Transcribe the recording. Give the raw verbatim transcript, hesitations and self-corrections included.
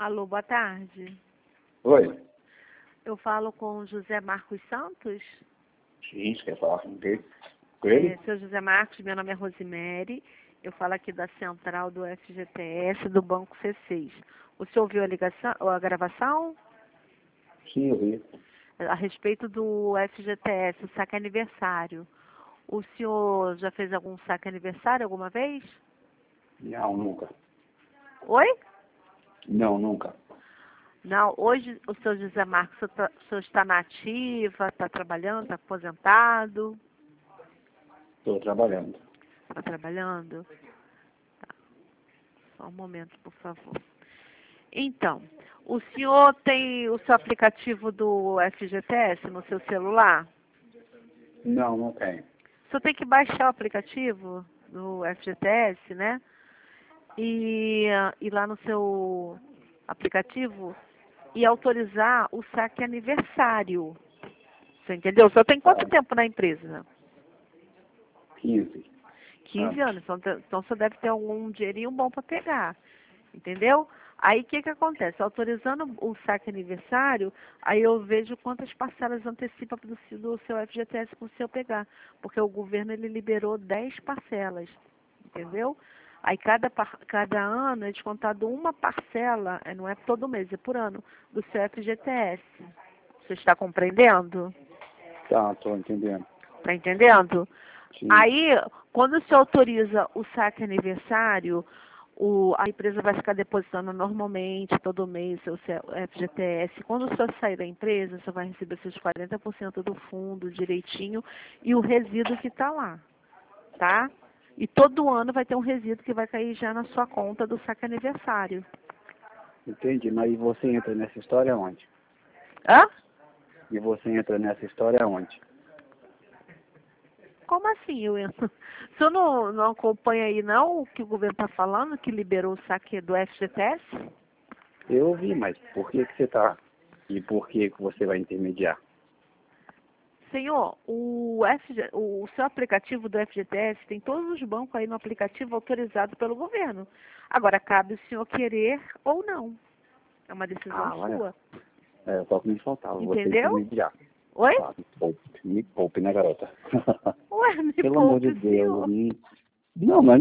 Alô, boa tarde. Oi. Eu falo com o José Marcos Santos. Sim, você quer falar com ele? Com ele? É, seu José Marcos, meu nome é Rosemary. Eu falo aqui da central do F G T S do Banco C seis. O senhor ouviu a ligação, a gravação? Sim, eu vi. A respeito do F G T S, o saque aniversário. O senhor já fez algum saque aniversário alguma vez? Não, nunca. Oi? Não, nunca. Não, hoje o seu José Marcos, o senhor tá- o senhor está na ativa, está trabalhando, está aposentado? Estou trabalhando. Está trabalhando? Tá. Só um momento, por favor. Então, o senhor tem o seu aplicativo do F G T S no seu celular? Não, não tenho. O senhor tem que baixar o aplicativo do F G T S, né? E ah, ir lá no seu aplicativo e autorizar o saque aniversário. Você entendeu? O senhor tem quanto Tá. tempo na empresa? quinze. quinze Ah, anos. Então, te- então você deve ter algum dinheirinho bom para pegar. Entendeu? Aí o que que acontece? Autorizando o saque aniversário, aí eu vejo quantas parcelas antecipa do, se- do seu F G T S para o seu pegar. Porque o governo ele liberou dez parcelas. Entendeu? Aí cada, par- cada ano é descontado uma parcela, eh, não é todo mês, é por ano, do seu F G T S. Você está compreendendo? tá, estou entendendo. Está entendendo? Sim. Aí, quando se autoriza o saque aniversário, o, a empresa vai ficar depositando normalmente, todo mês, o seu F G T S. Quando o senhor sair da empresa, você vai receber seus quarenta por cento do fundo direitinho e o resíduo que está lá, tá? E todo ano vai ter um resíduo que vai cair já na sua conta do saque aniversário. Entendi, mas e você entra nessa história onde? Hã? E você entra nessa história onde? Como assim, eu entro? O senhor não, não acompanha aí não o que o governo está falando, que liberou o saque do F G T S? Eu ouvi, mas por que que você está? E por que que você vai intermediar? Senhor, o, F G, o seu aplicativo do F G T S tem todos os bancos aí no aplicativo autorizado pelo governo. Agora, cabe o senhor querer ou não. É uma decisão Ah, olha. sua. É só que me faltava. Você Entendeu? intermediar. Oi? Tá, me poupe, me poupe, né, garota? Ué, me Pelo amor de poupe, Deus. senhor. me- Não, mas